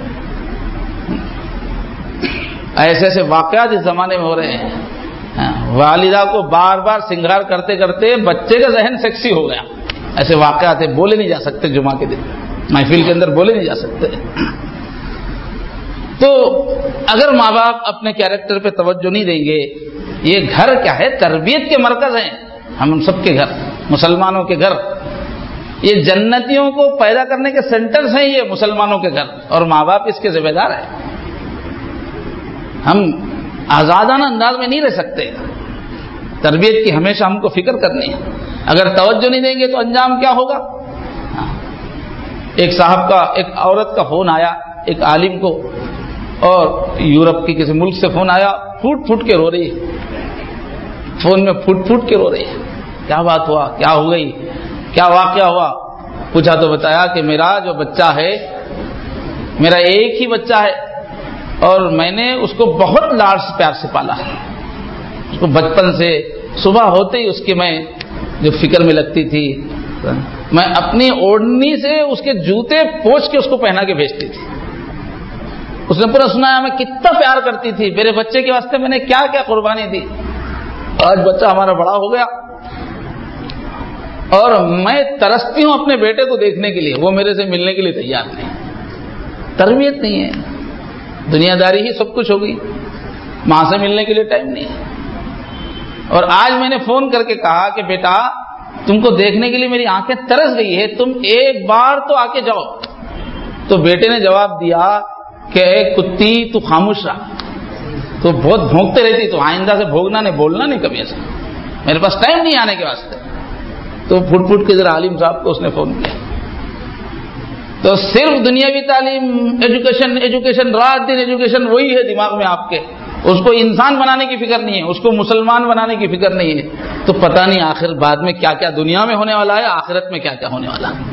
ایسے ایسے واقعات اس زمانے میں ہو رہے ہیں۔ والدہ کو بار بار سنگار کرتے کرتے بچے کا ذہن سیکسی ہو گیا، ایسے واقعات ہیں، بولے نہیں جا سکتے، جمعہ کے دن محفل کے اندر بولے نہیں جا سکتے۔ تو اگر ماں باپ اپنے کیریکٹر پہ توجہ نہیں دیں گے، یہ گھر کیا ہے، تربیت کے مرکز ہیں، ہم سب کے گھر، مسلمانوں کے گھر، یہ جنتیوں کو پیدا کرنے کے سینٹرز ہیں، یہ مسلمانوں کے گھر، اور ماں باپ اس کے ذمہ دار ہیں۔ ہم آزادانہ انداز میں نہیں رہ سکتے، تربیت کی ہمیشہ ہم کو فکر کرنی ہے۔ اگر توجہ نہیں دیں گے تو انجام کیا ہوگا۔ ایک صاحب کا، ایک عورت کا فون آیا ایک عالم کو، اور یورپ کی کسی ملک سے فون آیا، پھوٹ پھوٹ کے رو رہی ہے، فون میں پھوٹ پھوٹ کے رو رہی ہے۔ کیا بات ہوا، کیا ہو گئی، کیا واقعہ ہوا؟ پوچھا تو بتایا کہ میرا جو بچہ ہے، میرا ایک ہی بچہ ہے، اور میں نے اس کو بہت لاڈ سے پیار سے پالا ہے، اس کو بچپن سے صبح ہوتے ہی اس کی میں جو فکر میں لگتی تھی، میں اپنی اوڑھنی سے اس کے جوتے پوچھ کے اس کو پہنا کے بھیجتی تھی۔ اس نے پورا سنایا میں کتنا پیار کرتی تھی، میرے بچے کے واسطے میں نے کیا کیا قربانی دی۔ آج بچہ ہمارا بڑا ہو گیا اور میں ترستی ہوں اپنے بیٹے کو دیکھنے کے لیے، وہ میرے سے ملنے کے لیے تیار نہیں۔ تربیت نہیں ہے، دنیا داری ہی سب کچھ ہو گئی، ماں سے ملنے کے لیے ٹائم نہیں ہے۔ اور آج میں نے فون کر کے کہا کہ بیٹا تم کو دیکھنے کے لیے میری آنکھیں ترس گئی ہے، تم ایک بار تو آ کے جاؤ۔ تو بیٹے نے جواب دیا کہ اے کتی تو خاموش رہا، تو بہت بھونکتے رہتی، تو آئندہ سے بھونکنا نہیں، بولنا نہیں کبھی ایسا، میرے پاس ٹائم نہیں آنے کے واسطے۔ تو پھٹ پھٹ کے ذرا عالم صاحب کو اس نے فون کیا۔ تو صرف دنیاوی تعلیم، ایجوکیشن ایجوکیشن رات دن ایجوکیشن وہی ہے دماغ میں آپ کے، اس کو انسان بنانے کی فکر نہیں ہے، اس کو مسلمان بنانے کی فکر نہیں ہے، تو پتہ نہیں آخر بعد میں کیا کیا دنیا میں ہونے والا ہے، آخرت میں کیا کیا ہونے والا ہے۔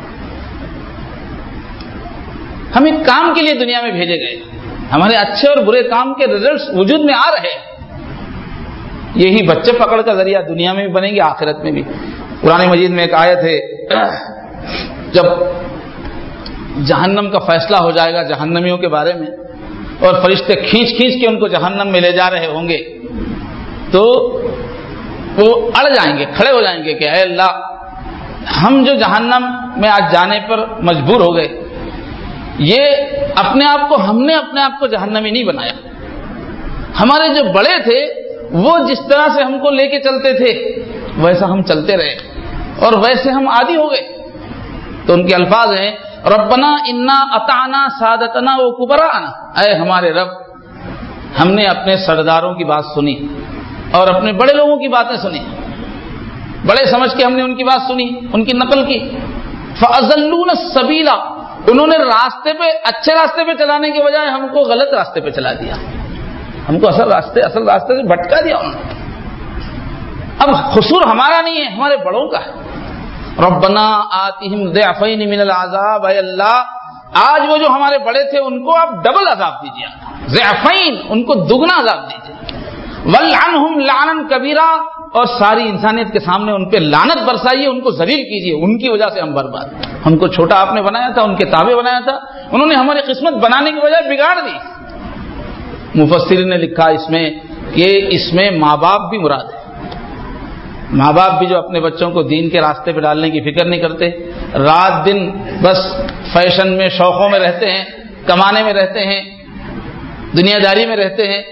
ہم ایک کام کے لیے دنیا میں بھیجے گئے، ہمارے اچھے اور برے کام کے ریزلٹس وجود میں آ رہے ہیں، یہی بچے پکڑ کا ذریعہ دنیا میں بھی بنیں گے، آخرت میں بھی۔ قرآن مجید میں ایک آیت ہے، جب جہنم کا فیصلہ ہو جائے گا جہنمیوں کے بارے میں، اور فرشتے کھینچ کھینچ کے ان کو جہنم میں لے جا رہے ہوں گے، تو وہ اڑ جائیں گے، کھڑے ہو جائیں گے کہ اے اللہ، ہم جو جہنم میں آج جانے پر مجبور ہو گئے، یہ اپنے آپ کو، ہم نے اپنے آپ کو جہنمی نہیں بنایا، ہمارے جو بڑے تھے وہ جس طرح سے ہم کو لے کے چلتے تھے ویسا ہم چلتے رہے، اور ویسے ہم عادی ہو گئے۔ تو ان کے الفاظ ہیں ربنا انا اطعنا سادتنا و کبراءنا، اے ہمارے رب، ہم نے اپنے سرداروں کی بات سنی اور اپنے بڑے لوگوں کی باتیں سنی، بڑے سمجھ کے ہم نے ان کی بات سنی، ان کی نقل کی۔ فاضلونا السبیل، انہوں نے راستے پہ، اچھے راستے پہ چلانے کے بجائے ہم کو غلط راستے پہ چلا دیا، ہم کو اصل راستے اصل راستے سے بھٹکا دیا انہوں نے۔ اب قصور ہمارا نہیں ہے، ہمارے بڑوں کا ہے۔ ربنا آتہم ضعفین من العذاب، اے اللہ آج وہ جو ہمارے بڑے تھے ان کو آپ ڈبل عذاب دیجیے، ضعفین، ان کو دگنا عذاب دیجیے، والعنہم لعنا کبیرہ، اور ساری انسانیت کے سامنے ان پہ لعنت برسائیے, ان کو ذلیل کیجیے, ان کی وجہ سے ہم برباد. ہم کو چھوٹا آپ نے بنایا تھا, ان کے تابع بنایا تھا, انہوں نے ہماری قسمت بنانے کی بجائے بگاڑ دی. مفسرین نے لکھا اس میں کہ اس میں ماں باپ بھی مراد ہے. ماں باپ بھی جو اپنے بچوں کو دین کے راستے پہ ڈالنے کی فکر نہیں کرتے, رات دن بس فیشن میں, شوقوں میں رہتے ہیں, کمانے میں رہتے ہیں, دنیا داری میں رہتے ہیں,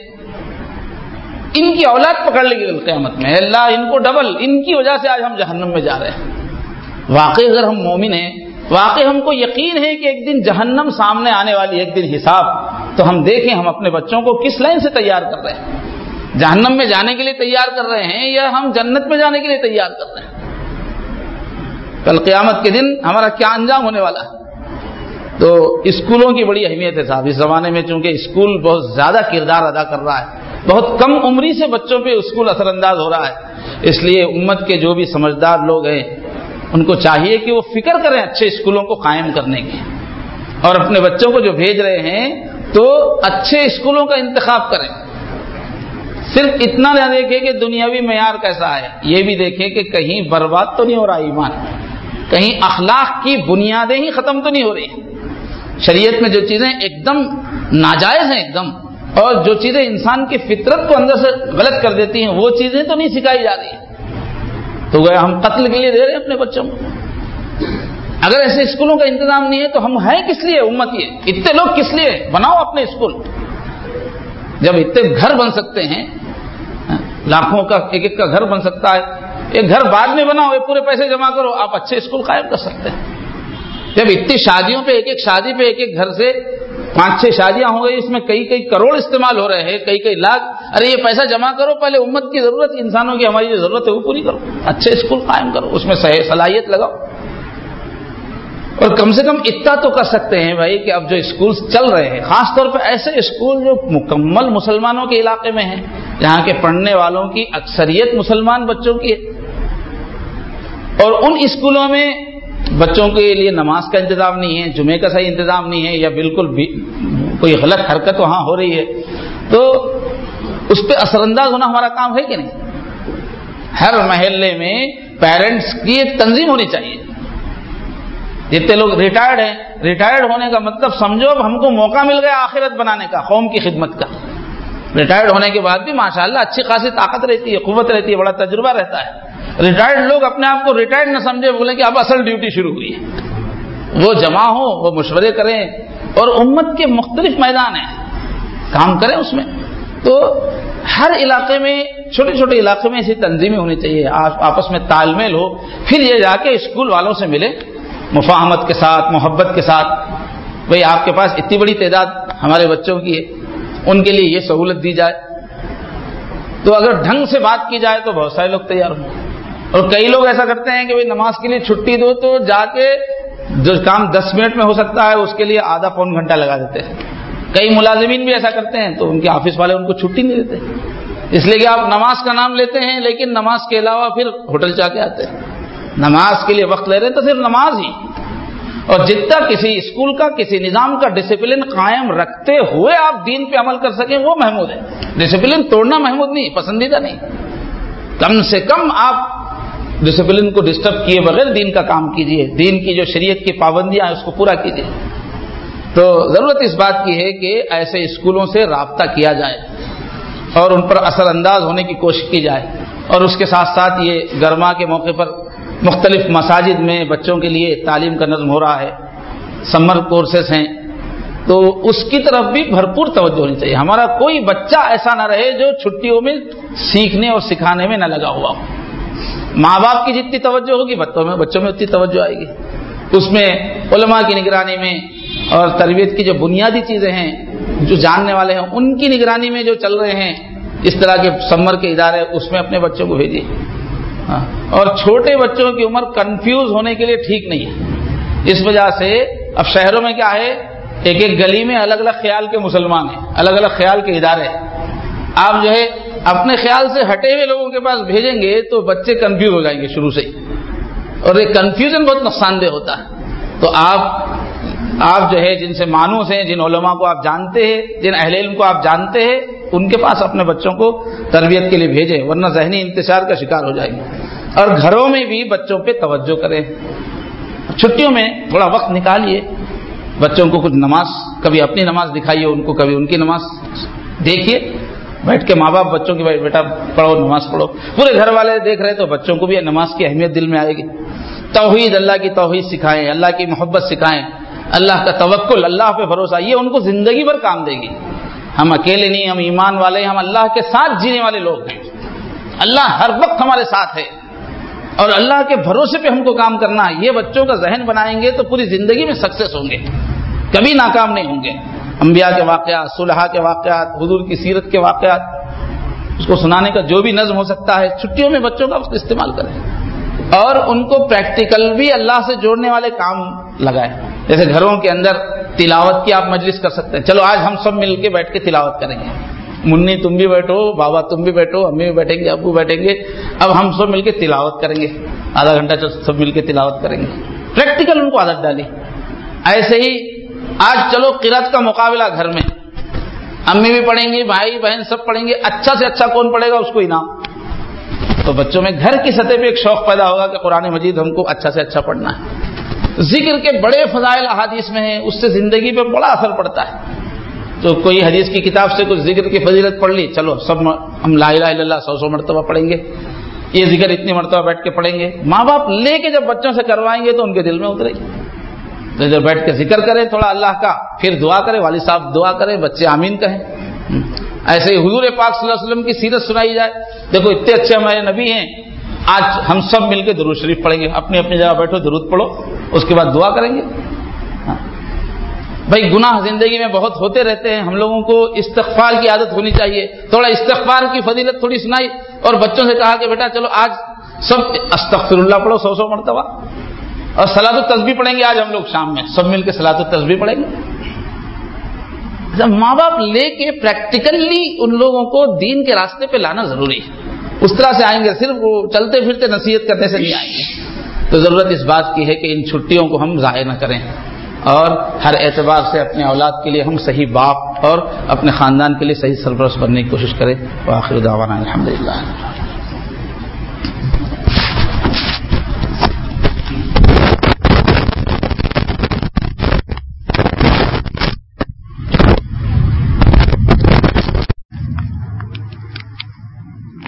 ان کی اولاد پکڑ لے گی قیامت میں. اللہ ان کو ڈبل, ان کی وجہ سے آج ہم جہنم میں جا رہے ہیں. واقعی اگر ہم مومن ہیں, واقعی ہم کو یقین ہے کہ ایک دن جہنم سامنے آنے والی, ایک دن حساب, تو ہم دیکھیں ہم اپنے بچوں کو کس لائن سے تیار کر رہے ہیں. جہنم میں جانے کے لیے تیار کر رہے ہیں یا ہم جنت میں جانے کے لیے تیار کر رہے ہیں. کل قیامت کے دن ہمارا کیا انجام ہونے والا ہے. تو اسکولوں کی بڑی اہمیت ہے صاحب. اس زمانے میں چونکہ اسکول بہت زیادہ کردار ادا کر رہا ہے, بہت کم عمری سے بچوں پہ اسکول اثر انداز ہو رہا ہے, اس لیے امت کے جو بھی سمجھدار لوگ ہیں ان کو چاہیے کہ وہ فکر کریں اچھے اسکولوں کو قائم کرنے کی, اور اپنے بچوں کو جو بھیج رہے ہیں تو اچھے اسکولوں کا انتخاب کریں. صرف اتنا نہ دیکھیں کہ دنیاوی معیار کیسا ہے, یہ بھی دیکھیں کہ کہیں برباد تو نہیں ہو رہا ایمان, کہیں اخلاق کی بنیادیں ہی ختم تو نہیں ہو رہی. شریعت میں جو چیزیں ایک دم ناجائز ہیں ایک دم, اور جو چیزیں انسان کی فطرت کو اندر سے غلط کر دیتی ہیں, وہ چیزیں تو نہیں سکھائی جا رہی. تو گویا ہم قتل کے لیے دے رہے ہیں اپنے بچوں کو. اگر ایسے اسکولوں کا انتظام نہیں ہے تو ہم ہیں کس لیے امت, یہ اتنے لوگ کس لیے؟ بناؤ اپنے اسکول. جب اتنے گھر بن سکتے ہیں, لاکھوں کا ایک ایک کا گھر بن سکتا ہے, ایک گھر بعد میں بناؤ, پورے پیسے جمع کرو, آپ اچھے اسکول قائم کر سکتے ہیں. جب اتنی شادیوں پہ, ایک ایک شادی پہ ایک ایک گھر سے پانچ چھ شادیاں ہو گئی, اس میں کئی کئی کروڑ استعمال ہو رہے ہیں, کئی کئی لاکھ, ارے یہ پیسہ جمع کرو, پہلے امت کی ضرورت, انسانوں کی ہماری جو ضرورت ہے وہ پوری کرو, اچھے اسکول قائم کرو, اس میں صلاحیت لگاؤ. اور کم سے کم اتنا تو کر سکتے ہیں بھائی کہ اب جو اسکول چل رہے ہیں, خاص طور پہ ایسے اسکول جو مکمل مسلمانوں کے علاقے میں ہیں, جہاں کے پڑھنے والوں کی اکثریت مسلمان بچوں کی ہے, اور ان اسکولوں میں بچوں کے لیے نماز کا انتظام نہیں ہے, جمعے کا صحیح انتظام نہیں ہے, یا بالکل بھی کوئی غلط حرکت وہاں ہو رہی ہے, تو اس پہ اثر انداز ہونا ہمارا کام ہے کہ نہیں. ہر محلے میں پیرنٹس کی ایک تنظیم ہونی چاہیے. جتنے لوگ ریٹائرڈ ہیں, ریٹائرڈ ہونے کا مطلب سمجھو اب ہم کو موقع مل گیا آخرت بنانے کا, قوم کی خدمت کا. ریٹائرڈ ہونے کے بعد بھی ماشاءاللہ اچھی خاصی طاقت رہتی ہے, قوت رہتی ہے, بڑا تجربہ رہتا ہے. ریٹائرڈ لوگ اپنے آپ کو ریٹائرڈ نہ سمجھے, بولیں کہ اب اصل ڈیوٹی شروع ہوئی ہے. وہ جمع ہو, وہ مشورے کریں, اور امت کے مختلف میدان ہیں, کام کریں اس میں. تو ہر علاقے میں, چھوٹے چھوٹے علاقے میں ایسی تنظیمیں ہونی چاہیے, آپس میں تال میل ہو, پھر یہ جا کے اسکول والوں سے ملے مفاہمت کے ساتھ, محبت کے ساتھ. بھئی آپ کے پاس اتنی بڑی تعداد ہمارے بچوں کی ہے, ان کے لیے یہ سہولت دی جائے. تو اگر ڈھنگ سے بات کی جائے تو بہت سارے لوگ تیار ہوں. اور کئی لوگ ایسا کرتے ہیں کہ بھئی نماز کے لیے چھٹی دو, تو جا کے جو کام دس منٹ میں ہو سکتا ہے اس کے لیے آدھا پون گھنٹہ لگا دیتے ہیں. کئی ملازمین بھی ایسا کرتے ہیں, تو ان کے آفس والے ان کو چھٹی نہیں دیتے, اس لیے کہ آپ نماز کا نام لیتے ہیں لیکن نماز کے علاوہ پھر ہوٹل جا کے آتے ہیں. نماز کے لیے وقت لے رہے ہیں تو صرف نماز ہی. اور جتنا کسی اسکول کا, کسی نظام کا ڈسپلن قائم رکھتے ہوئے آپ دین پہ عمل کر سکیں وہ محمود ہے. ڈسپلن توڑنا محمود نہیں, پسندیدہ نہیں. کم سے کم آپ ڈسپلن کو ڈسٹرب کیے بغیر دین کا کام کیجئے, دین کی جو شریعت کی پابندیاں ہیں اس کو پورا کیجئے. تو ضرورت اس بات کی ہے کہ ایسے اسکولوں سے رابطہ کیا جائے اور ان پر اثر انداز ہونے کی کوشش کی جائے. اور اس کے ساتھ ساتھ یہ گرما کے موقع پر مختلف مساجد میں بچوں کے لیے تعلیم کا نظم ہو رہا ہے, سمر کورسز ہیں, تو اس کی طرف بھی بھرپور توجہ ہونی چاہیے. ہمارا کوئی بچہ ایسا نہ رہے جو چھٹیوں میں سیکھنے اور سکھانے میں نہ لگا ہوا ہو. ماں باپ کی جتنی توجہ ہوگی بچوں میں بچوں میں اتنی توجہ آئے گی. اس میں علماء کی نگرانی میں اور تربیت کی جو بنیادی چیزیں ہیں, جو جاننے والے ہیں, ان کی نگرانی میں جو چل رہے ہیں اس طرح کے سمر کے ادارے, اس میں اپنے بچوں کو بھیجیے. اور چھوٹے بچوں کی عمر کنفیوز ہونے کے لیے ٹھیک نہیں ہے. اس وجہ سے اب شہروں میں کیا ہے, ایک ایک گلی میں الگ الگ خیال کے مسلمان ہیں, الگ الگ خیال کے ادارے ہیں. آپ جو ہے اپنے خیال سے ہٹے ہوئے لوگوں کے پاس بھیجیں گے تو بچے کنفیوز ہو جائیں گے شروع سے ہی, اور یہ کنفیوژن بہت نقصان دہ ہوتا ہے. تو آپ آپ جو ہے جن سے مانوس ہیں, جن علماء کو آپ جانتے ہیں, جن اہل علم کو آپ جانتے ہیں, ان کے پاس اپنے بچوں کو تربیت کے لیے بھیجیں، ورنہ ذہنی انتشار کا شکار ہو جائیں گے. اور گھروں میں بھی بچوں پہ توجہ کریں. چھٹیوں میں تھوڑا وقت نکالیے، بچوں کو کچھ نماز، کبھی اپنی نماز دکھائیے ان کو، کبھی ان کی نماز دیکھیے. بیٹھ کے ماں باپ بچوں کی بیٹا پڑھو، نماز پڑھو. پورے گھر والے دیکھ رہے تو بچوں کو بھی نماز کی اہمیت دل میں آئے گی. توحید، اللہ کی توحید سکھائیں، اللہ کی محبت سکھائیں، اللہ کا توکل، اللہ پہ بھروسہ، یہ ان کو زندگی بھر کام دے گی. ہم اکیلے نہیں، ہم ایمان والے ہیں، ہم اللہ کے ساتھ جینے والے لوگ ہیں. اللہ ہر وقت ہمارے ساتھ ہے اور اللہ کے بھروسے پہ ہم کو کام کرنا ہے. یہ بچوں کا ذہن بنائیں گے تو پوری زندگی میں سکسیس ہوں گے، کبھی ناکام نہیں ہوں گے. انبیاء کے واقعات، صلحاء کے واقعات، حضور کی سیرت کے واقعات، اس کو سنانے کا جو بھی نظم ہو سکتا ہے چھٹیوں میں بچوں کا وقت استعمال کریں اور ان کو پریکٹیکل بھی اللہ سے جوڑنے والے کام لگائیں. جیسے گھروں کے اندر تلاوت کی آپ مجلس کر سکتے ہیں. چلو آج ہم سب مل کے بیٹھ کے تلاوت کریں گے. منی تم بھی بیٹھو، بابا تم بھی بیٹھو، امی بھی بیٹھیں گے، ابو بیٹھیں گے. اب ہم سب مل کے تلاوت کریں گے، آدھا گھنٹہ سب مل کے تلاوت کریں گے. پریکٹیکل ان کو عادت ڈالی. ایسے ہی آج چلو قرات کا مقابلہ گھر میں، امی بھی پڑھیں گی، بھائی بہن سب پڑھیں گے. اچھا سے اچھا کون پڑھے گا اس کو انعام. تو بچوں میں گھر کی سطح پہ ایک شوق پیدا ہوگا کہ قرآن مجید ہم کو اچھا سے اچھا پڑھنا ہے. ذکر کے بڑے فضائل احادیث میں ہیں، اس سے زندگی پہ بڑا اثر پڑتا ہے. تو کوئی حدیث کی کتاب سے کچھ ذکر کی فضیلت پڑھ لی، چلو سب ہم لا الہ الا اللہ سو سو مرتبہ پڑھیں گے، یہ ذکر اتنی مرتبہ بیٹھ کے پڑھیں گے. ماں باپ لے کے جب بچوں سے کروائیں گے تو ان کے دل میں اترے گی. تو ادھر بیٹھ کے ذکر کریں تھوڑا اللہ کا، پھر دعا کریں، والد صاحب دعا کریں، بچے آمین کہیں. ایسے ہی حضور پاک صلی اللہ علیہ وسلم کی سیرت سنائی جائے. دیکھو اتنے اچھے ہمارے نبی ہیں، آج ہم سب مل کے درود شریف پڑھیں گے. اپنی اپنی جگہ بیٹھو، درود پڑھو، اس کے بعد دعا کریں گے. بھائی گناہ زندگی میں بہت ہوتے رہتے ہیں، ہم لوگوں کو استغفار کی عادت ہونی چاہیے. تھوڑا استغفار کی فضیلت تھوڑی سنائی اور بچوں سے کہا کہ بیٹا چلو آج سب استغفر اللہ پڑھو سو سو مرتبہ، اور صلاۃ التسبیح پڑھیں گے. آج ہم لوگ شام میں سب مل کے صلاۃ التسبیح پڑھیں گے. ماں باپ لے کے پریکٹیکلی ان لوگوں کو دین کے راستے پہ لانا ضروری ہے. اس طرح سے آئیں گے، صرف وہ چلتے پھرتے نصیحت کرنے سے نہیں آئیں گے. تو ضرورت اس بات کی ہے کہ ان چھٹیوں کو ہم ضائع نہ کریں اور ہر اعتبار سے اپنے اولاد کے لیے ہم صحیح باپ اور اپنے خاندان کے لیے صحیح سرپرست بننے کی کوشش کریں. وآخر دعوانا الحمدللہ.